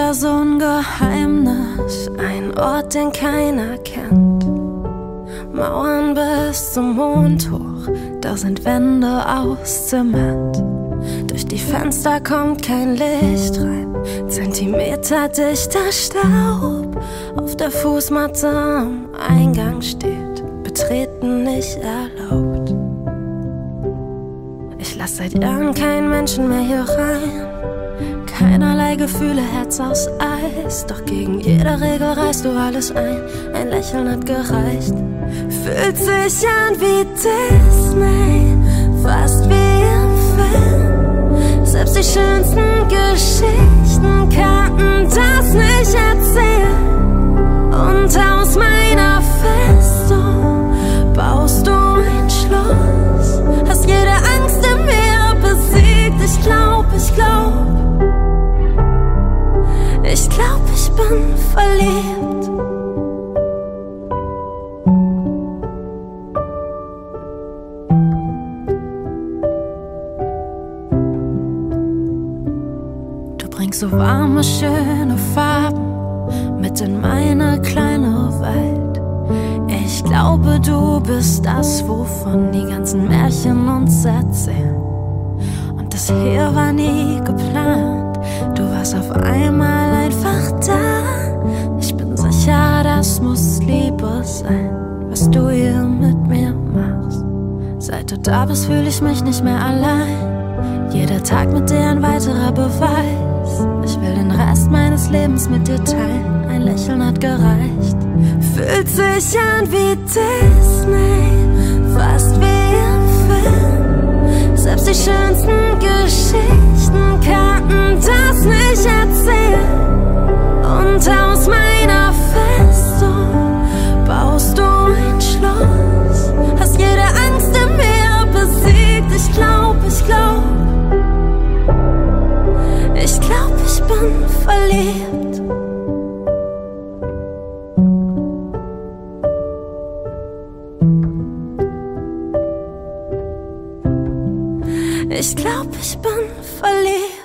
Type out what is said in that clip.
jeder so ein Geheimnis, ein Ort, den keiner kennt. Mauern bis zum Mond hoch, da sind Wände aus Zement. Durch die Fenster kommt kein Licht rein, Zentimeter dichter Staub. Auf der Fußmatte am Eingang steht, betreten nicht erlaubt. Ich lass seit Jahren keinen Menschen mehr hier rein. Keinerlei Gefühle, Herz aus Eis. Doch gegen jede Regel reißt du alles ein Lächeln hat gereicht. Fühlt sich an wie Disney, fast wie im Film. Selbst die schönsten Geschichten kannten das nicht erzählen. Und aus meiner Festung baust du ein Schloss, hast jede Angst in mir besiegt. Ich glaub, ich bin verliebt. Du bringst so warme, schöne Farben mit in meine kleine Welt. Ich glaube, du bist das, wovon die ganzen Märchen uns erzählen. Und das hier war nie geplant. Du warst auf einmal einfach da. Ich bin sicher, das muss Liebe sein, was du hier mit mir machst. Seit du da bist, fühle ich mich nicht mehr allein. Jeder Tag mit dir ein weiterer Beweis. Ich will den Rest meines Lebens mit dir teilen. Ein Lächeln hat gereicht. Fühlt sich an wie Disney, fast wie im Film. Selbst die schönsten Geschichten kannten das nicht erzählen. Und aus meiner Festung baust du ein Schloss, hast jede Angst in mir besiegt. Ich glaub, ich bin verliebt. Ich glaub, ich bin verliebt.